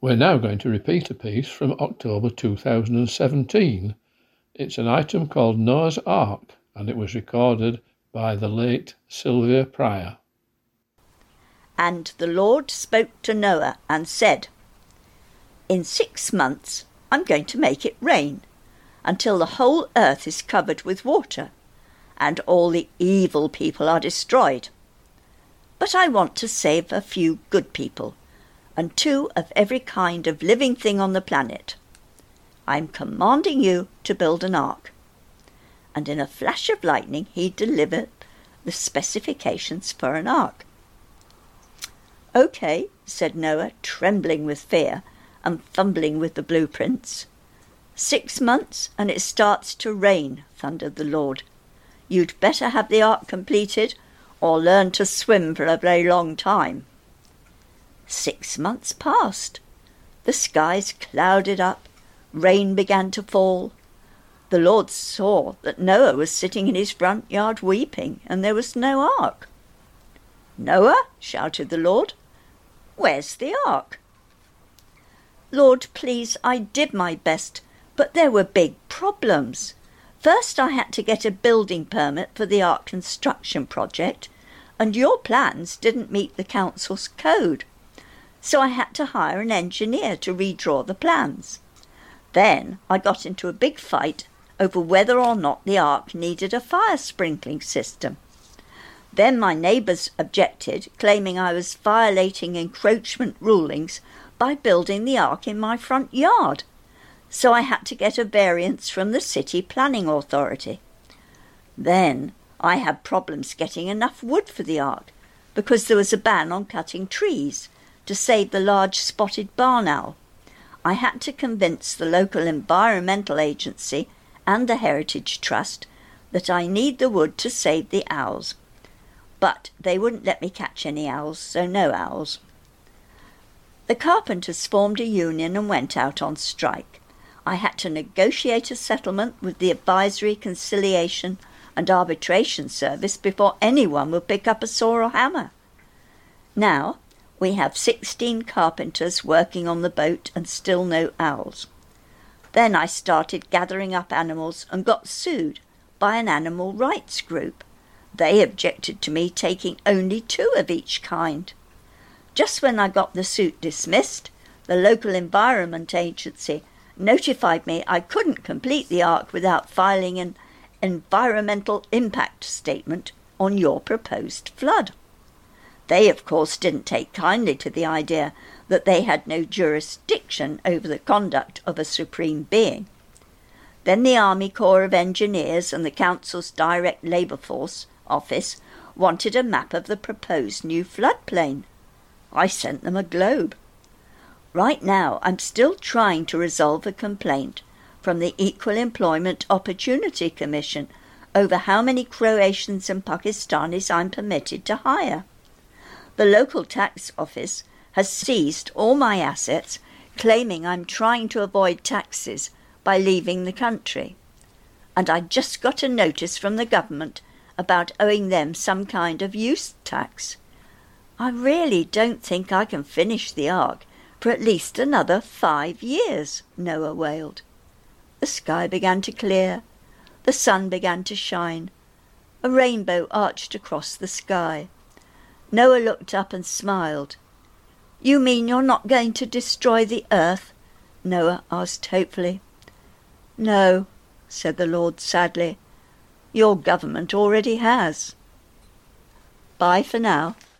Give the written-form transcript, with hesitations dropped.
We're now going to repeat a piece from October 2017. It's an item called Noah's Ark, and it was recorded by the late Sylvia Pryor. And the Lord spoke to Noah and said, "In 6 months I'm going to make it rain, until the whole earth is covered with water, and all the evil people are destroyed. But I want to save a few good people, and 2 of every kind of living thing on the planet. I'm commanding you to build an ark." And in a flash of lightning he delivered the specifications for an ark. "Okay," said Noah, trembling with fear and fumbling with the blueprints. 6 months and it starts to rain," thundered the Lord. "You'd better have the ark completed or learn to swim for a very long time." 6 months passed. The skies clouded up. Rain began to fall. The Lord saw that Noah was sitting in his front yard weeping, and there was no ark. "Noah," shouted the Lord, "where's the ark?" "Lord, please, I did my best, but there were big problems. First I had to get a building permit for the ark construction project, and your plans didn't meet the council's code. So I had to hire an engineer to redraw the plans. Then I got into a big fight over whether or not the ark needed a fire sprinkling system. Then my neighbours objected, claiming I was violating encroachment rulings by building the ark in my front yard. So I had to get a variance from the City Planning Authority. Then I had problems getting enough wood for the ark, because there was a ban on cutting trees to save the large spotted barn owl. I had to convince the local environmental agency and the Heritage Trust that I need the wood to save the owls. But they wouldn't let me catch any owls, so no owls. The carpenters formed a union and went out on strike. I had to negotiate a settlement with the Advisory, Conciliation and Arbitration Service before anyone would pick up a saw or hammer. Now we have 16 carpenters working on the boat and still no owls. Then I started gathering up animals and got sued by an animal rights group. They objected to me taking only 2 of each kind. Just when I got the suit dismissed, the local environment agency notified me I couldn't complete the ark without filing an environmental impact statement on your proposed flood. They, of course, didn't take kindly to the idea that they had no jurisdiction over the conduct of a supreme being. Then the Army Corps of Engineers and the Council's Direct Labour Force office wanted a map of the proposed new floodplain. I sent them a globe. Right now I'm still trying to resolve a complaint from the Equal Employment Opportunity Commission over how many Croatians and Pakistanis I'm permitted to hire. The local tax office has seized all my assets, claiming I'm trying to avoid taxes by leaving the country. And I just got a notice from the government about owing them some kind of use tax. I really don't think I can finish the ark for at least another 5 years," Noah wailed. The sky began to clear. The sun began to shine. A rainbow arched across the sky. Noah looked up and smiled. "You mean you're not going to destroy the earth?" Noah asked hopefully. "No," said the Lord sadly. "Your government already has. Bye for now."